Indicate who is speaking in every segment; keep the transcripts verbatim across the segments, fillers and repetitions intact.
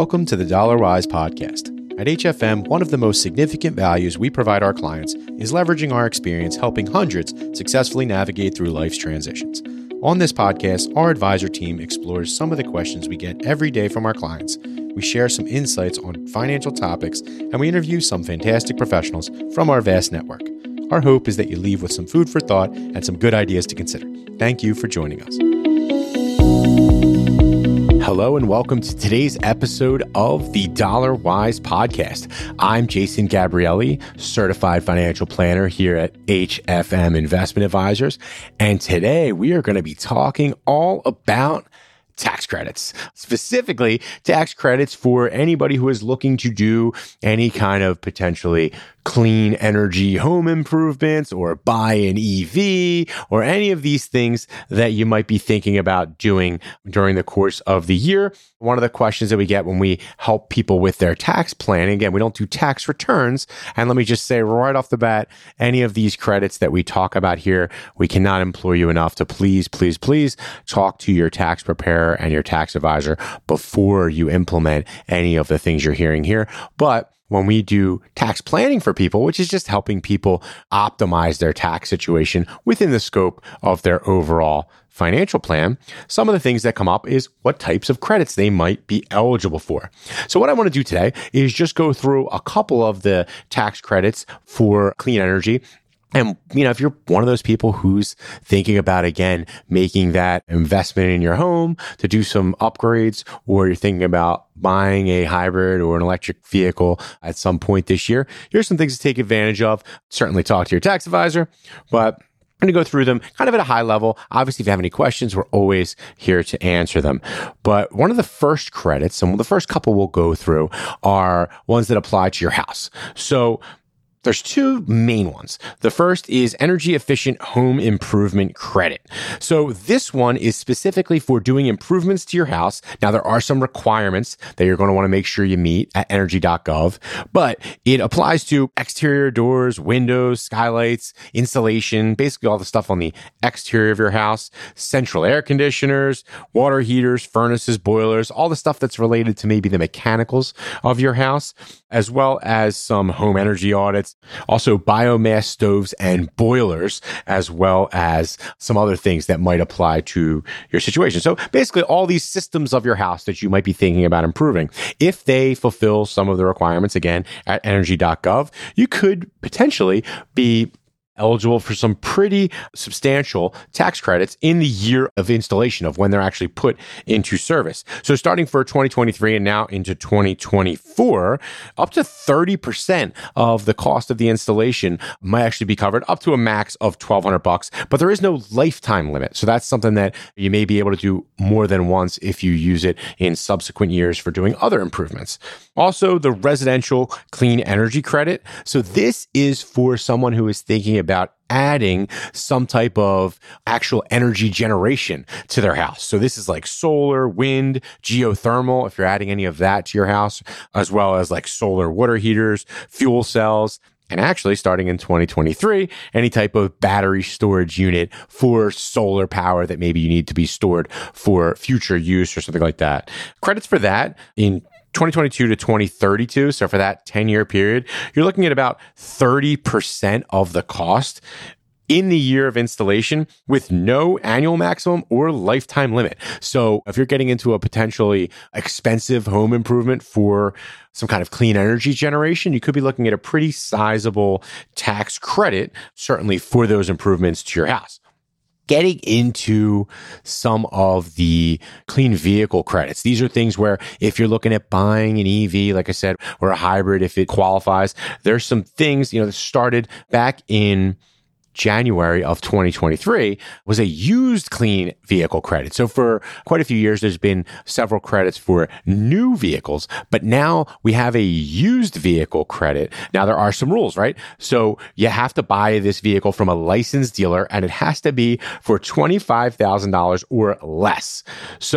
Speaker 1: Welcome to the Dollar Wise podcast. At H F M, one of the most significant values we provide our clients is leveraging our experience helping hundreds successfully navigate through life's transitions. On this podcast, our advisor team explores some of the questions we get every day from our clients. We share some insights on financial topics, and we interview some fantastic professionals from our vast network. Our hope is that you leave with some food for thought and some good ideas to consider. Thank you for joining us. Hello and welcome to today's episode of the Dollar Wise podcast. I'm Jason Gabrielli, certified financial planner here at H F M Investment Advisors. And today we are going to be talking all about tax credits, specifically tax credits for anybody who is looking to do any kind of potentially clean energy home improvements or buy an E V or any of these things that you might be thinking about doing during the course of the year. One of the questions that we get when we help people with their tax planning, again, we don't do tax returns. And let me just say right off the bat, any of these credits that we talk about here, we cannot implore you enough to please, please, please talk to your tax preparer and your tax advisor before you implement any of the things you're hearing here. But when we do tax planning for people, which is just helping people optimize their tax situation within the scope of their overall financial plan, some of the things that come up is what types of credits they might be eligible for. So what I want to do today is just go through a couple of the tax credits for clean energy. And, you know, if you're one of those people who's thinking about, again, making that investment in your home to do some upgrades, or you're thinking about buying a hybrid or an electric vehicle at some point this year, here's some things to take advantage of. Certainly talk to your tax advisor, but I'm going to go through them kind of at a high level. Obviously, if you have any questions, we're always here to answer them. But one of the first credits, and the first couple we'll go through, are ones that apply to your house. So there's two main ones. The first is energy efficient home improvement credit. So this one is specifically for doing improvements to your house. Now, there are some requirements that you're going to want to make sure you meet at energy dot gov, but it applies to exterior doors, windows, skylights, insulation, basically all the stuff on the exterior of your house, central air conditioners, water heaters, furnaces, boilers, all the stuff that's related to maybe the mechanicals of your house, as well as some home energy audits. Also, biomass stoves and boilers, as well as some other things that might apply to your situation. So basically, all these systems of your house that you might be thinking about improving, if they fulfill some of the requirements, again, at energy dot gov, you could potentially be eligible for some pretty substantial tax credits in the year of installation of when they're actually put into service. So starting for twenty twenty-three and now into twenty twenty-four, up to thirty percent of the cost of the installation might actually be covered, up to a max of twelve hundred bucks, but there is no lifetime limit. So that's something that you may be able to do more than once if you use it in subsequent years for doing other improvements. Also, the residential clean energy credit. So this is for someone who is thinking about adding some type of actual energy generation to their house. So this is like solar, wind, geothermal, if you're adding any of that to your house, as well as like solar water heaters, fuel cells. And actually, starting in twenty twenty-three, any type of battery storage unit for solar power that maybe you need to be stored for future use or something like that. Credits for that in twenty twenty-two to twenty thirty-two, so for that ten-year period, you're looking at about thirty percent of the cost in the year of installation with no annual maximum or lifetime limit. So if you're getting into a potentially expensive home improvement for some kind of clean energy generation, you could be looking at a pretty sizable tax credit, certainly for those improvements to your house. Getting into some of the clean vehicle credits. These are things where if you're looking at buying an E V, like I said, or a hybrid, if it qualifies, there's some things, you know, that started back in January of twenty twenty-three was a used clean vehicle credit. So for quite a few years, there's been several credits for new vehicles, but now we have a used vehicle credit. Now there are some rules, right? So you have to buy this vehicle from a licensed dealer and it has to be for twenty-five thousand dollars or less. So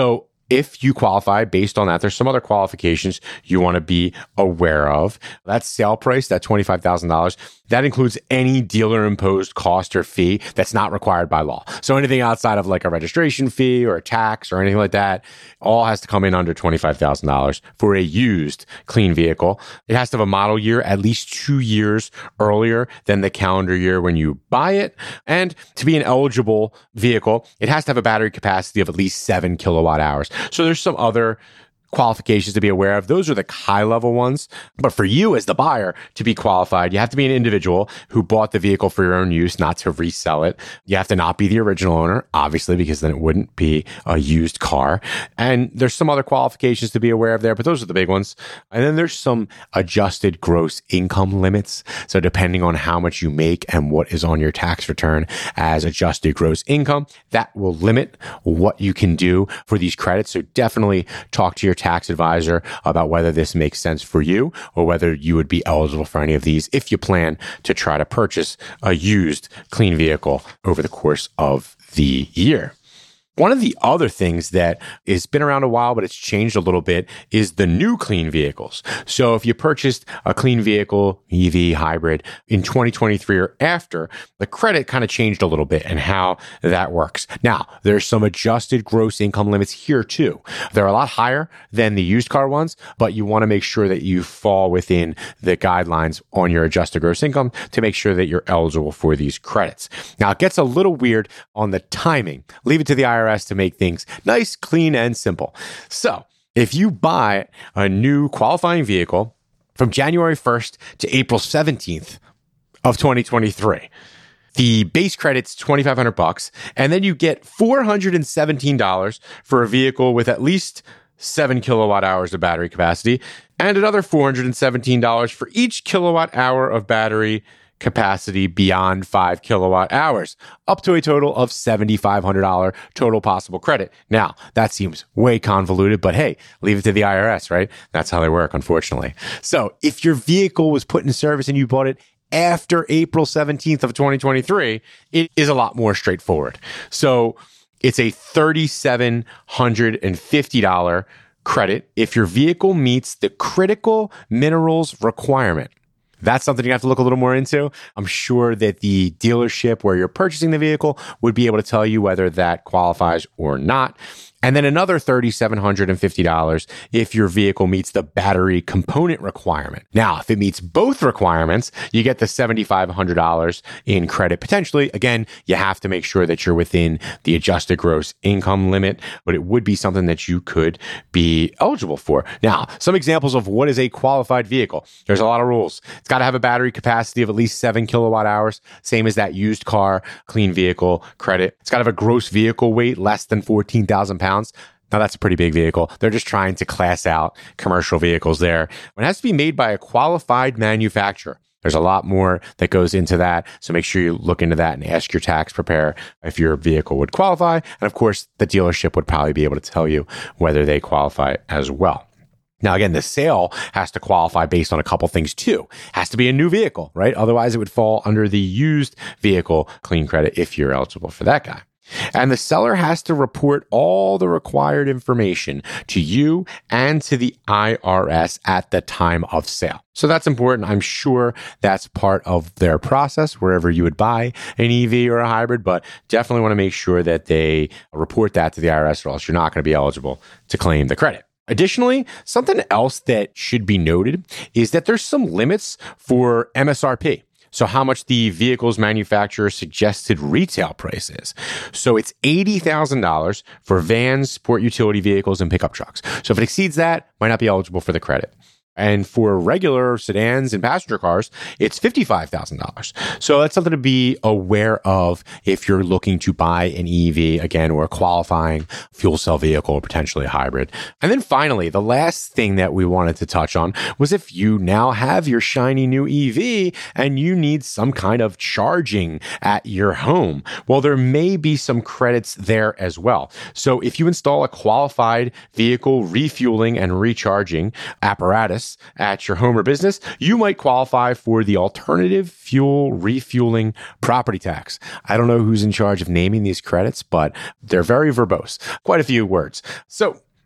Speaker 1: If you qualify based on that, there's some other qualifications you want to be aware of. That sale price, that twenty-five thousand dollars, that includes any dealer imposed cost or fee that's not required by law. So anything outside of like a registration fee or a tax or anything like that, all has to come in under twenty-five thousand dollars for a used clean vehicle. It has to have a model year at least two years earlier than the calendar year when you buy it. And to be an eligible vehicle, it has to have a battery capacity of at least seven kilowatt hours. So there's some other qualifications to be aware of. Those are the high level ones. But for you as the buyer to be qualified, you have to be an individual who bought the vehicle for your own use, not to resell it. You have to not be the original owner, obviously, because then it wouldn't be a used car. And there's some other qualifications to be aware of there, but those are the big ones. And then there's some adjusted gross income limits. So depending on how much you make and what is on your tax return as adjusted gross income, that will limit what you can do for these credits. So definitely talk to your tax advisor about whether this makes sense for you or whether you would be eligible for any of these if you plan to try to purchase a used clean vehicle over the course of the year. One of the other things that has been around a while, but it's changed a little bit, is the new clean vehicles. So if you purchased a clean vehicle, E V, hybrid, in twenty twenty-three or after, the credit kind of changed a little bit and how that works. Now, there's some adjusted gross income limits here too. They're a lot higher than the used car ones, but you want to make sure that you fall within the guidelines on your adjusted gross income to make sure that you're eligible for these credits. Now, it gets a little weird on the timing. Leave it to the I R S to make things nice, clean, and simple. So if you buy a new qualifying vehicle from January first to April seventeenth of twenty twenty-three, the base credit's twenty-five hundred bucks, and then you get four hundred seventeen dollars for a vehicle with at least seven kilowatt hours of battery capacity, and another four hundred seventeen dollars for each kilowatt hour of battery capacity beyond five kilowatt hours, up to a total of seven thousand five hundred dollars total possible credit. Now, that seems way convoluted, but hey, leave it to the I R S, right? That's how they work, unfortunately. So if your vehicle was put in service and you bought it after April seventeenth of twenty twenty-three, it is a lot more straightforward. So it's a three thousand seven hundred fifty dollars credit if your vehicle meets the critical minerals requirement. That's something you have to look a little more into. I'm sure that the dealership where you're purchasing the vehicle would be able to tell you whether that qualifies or not. And then another three thousand seven hundred fifty dollars if your vehicle meets the battery component requirement. Now, if it meets both requirements, you get the seven thousand five hundred dollars in credit potentially. Again, you have to make sure that you're within the adjusted gross income limit, but it would be something that you could be eligible for. Now, some examples of what is a qualified vehicle. There's a lot of rules. It's got to have a battery capacity of at least seven kilowatt hours, same as that used car clean vehicle credit. It's got to have a gross vehicle weight less than fourteen thousand pounds. Now, that's a pretty big vehicle. They're just trying to class out commercial vehicles there. It has to be made by a qualified manufacturer. There's a lot more that goes into that. So make sure you look into that and ask your tax preparer if your vehicle would qualify. And of course, the dealership would probably be able to tell you whether they qualify as well. Now, again, the sale has to qualify based on a couple things too. It has to be a new vehicle, right? Otherwise, it would fall under the used vehicle clean credit if you're eligible for that guy. And the seller has to report all the required information to you and to the I R S at the time of sale. So that's important. I'm sure that's part of their process wherever you would buy an E V or a hybrid, but definitely want to make sure that they report that to the I R S or else you're not going to be eligible to claim the credit. Additionally, something else that should be noted is that there's some limits for M S R P. So how much the vehicle's manufacturer suggested retail price is. So it's eighty thousand dollars for vans, sport utility vehicles, and pickup trucks. So if it exceeds that, might not be eligible for the credit. And for regular sedans and passenger cars, it's fifty-five thousand dollars. So that's something to be aware of if you're looking to buy an E V, again, or a qualifying fuel cell vehicle or potentially a hybrid. And then finally, the last thing that we wanted to touch on was if you now have your shiny new E V and you need some kind of charging at your home. Well, there may be some credits there as well. So if you install a qualified vehicle refueling and recharging apparatus at your home or business, you might qualify for the alternative fuel refueling property tax. I don't know who's in charge of naming these credits, but they're very verbose. Quite a few words. So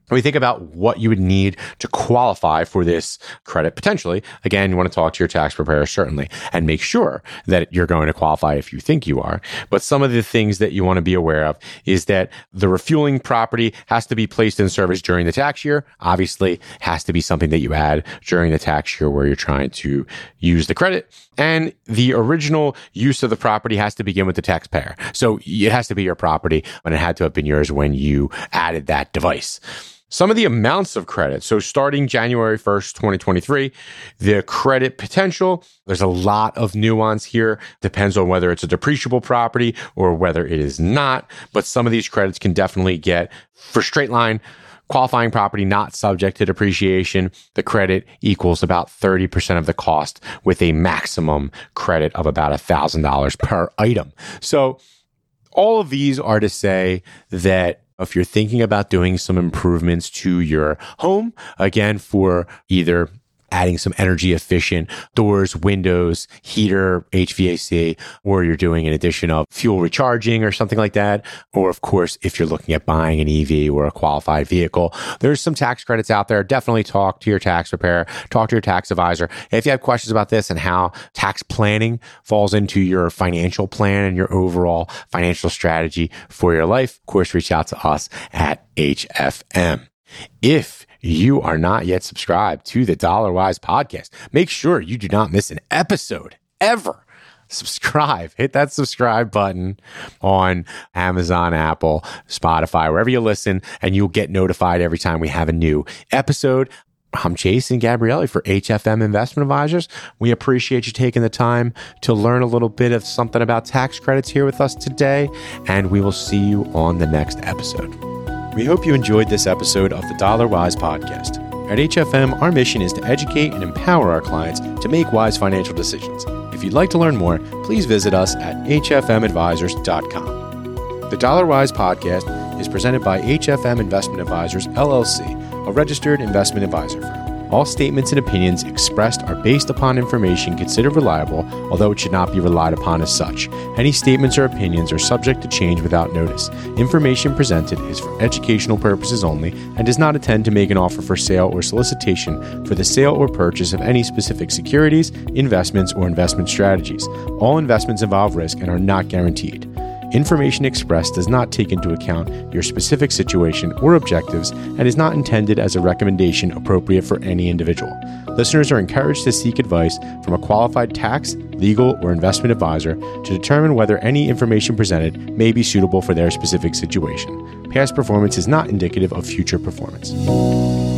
Speaker 1: we think about what you would need to qualify for this credit potentially. Again, you want to talk to your tax preparer, certainly, and make sure that you're going to qualify if you think you are. But some of the things that you want to be aware of is that the refueling property has to be placed in service during the tax year. Obviously, has to be something that you add during the tax year where you're trying to use the credit. And the original use of the property has to begin with the taxpayer. So it has to be your property, and it had to have been yours when you added that device. Some of the amounts of credit. So starting January first, twenty twenty-three, the credit potential, there's a lot of nuance here. Depends on whether it's a depreciable property or whether it is not. But some of these credits can definitely get, for straight line qualifying property not subject to depreciation, the credit equals about thirty percent of the cost with a maximum credit of about one thousand dollars per item. So all of these are to say that if you're thinking about doing some improvements to your home, again, for either adding some energy efficient doors, windows, heater, H V A C, or you're doing an addition of fuel recharging or something like that. Or of course, if you're looking at buying an E V or a qualified vehicle, there's some tax credits out there. Definitely talk to your tax preparer, talk to your tax advisor. If you have questions about this and how tax planning falls into your financial plan and your overall financial strategy for your life, of course, reach out to us at H F M. If you are not yet subscribed to the Dollar Wise podcast, make sure you do not miss an episode ever. Subscribe, hit that subscribe button on Amazon, Apple, Spotify, wherever you listen, and you'll get notified every time we have a new episode. I'm Jason Gabrielli for H F M Investment Advisors. We appreciate you taking the time to learn a little bit of something about tax credits here with us today, and we will see you on the next episode. We hope you enjoyed this episode of the Dollar Wise podcast. At H F M, our mission is to educate and empower our clients to make wise financial decisions. If you'd like to learn more, please visit us at H F M advisors dot com. The Dollar Wise podcast is presented by H F M Investment Advisors, L L C, a registered investment advisor firm. All statements and opinions expressed are based upon information considered reliable, although it should not be relied upon as such. Any statements or opinions are subject to change without notice. Information presented is for educational purposes only and does not intend to make an offer for sale or solicitation for the sale or purchase of any specific securities, investments, or investment strategies. All investments involve risk and are not guaranteed. Information expressed does not take into account your specific situation or objectives and is not intended as a recommendation appropriate for any individual. Listeners are encouraged to seek advice from a qualified tax, legal, or investment advisor to determine whether any information presented may be suitable for their specific situation. Past performance is not indicative of future performance.